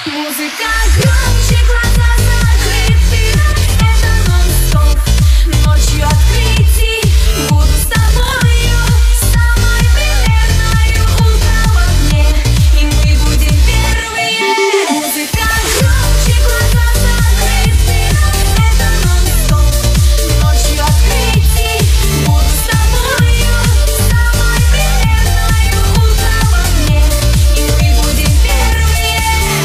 Музыка громче, глаза закрыты. Это нон-стоп, ночью открытий. Буду с тобою, самой примерною. Утро в огне, и мы будем первые. Музыка громче, глаза закрыты. Это нон-стоп, ночью открытий. Буду с тобою, самой примерною. Утро в огне, и мы будем первые.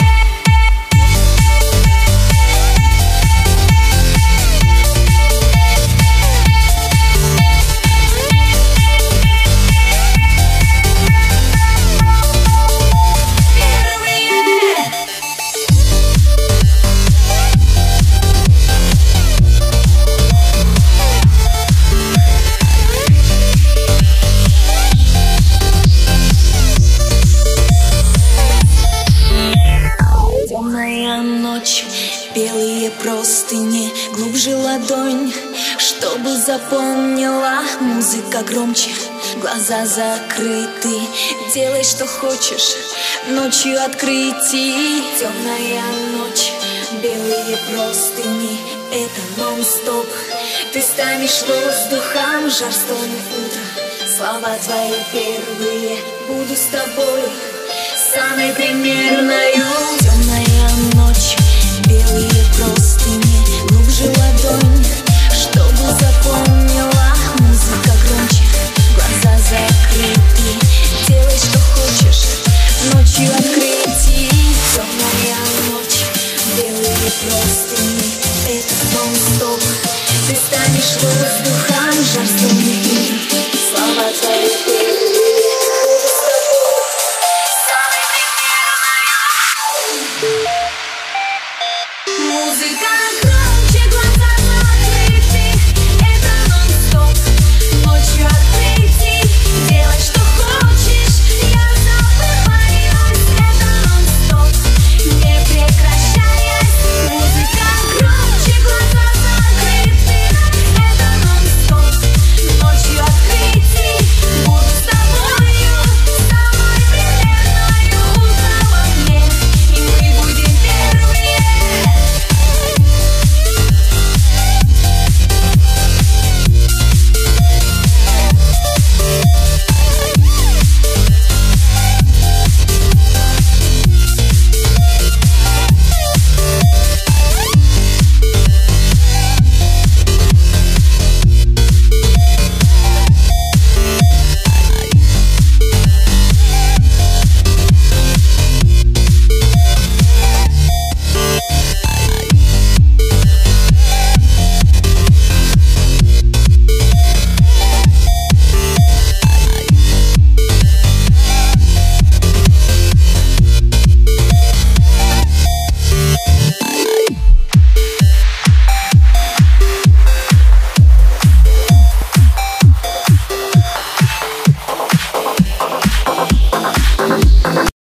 Темная ночь, белые простыни, глубже ладонь, чтобы запомнила. Музыка громче, глаза закрыты. Делай, что хочешь, ночью открытий. Темная ночь, белые простыни, это нон-стоп. Ты станешь воздухом, жар стонет утро. Слова твои первые, буду с тобой, самой примерною. Темная ночь.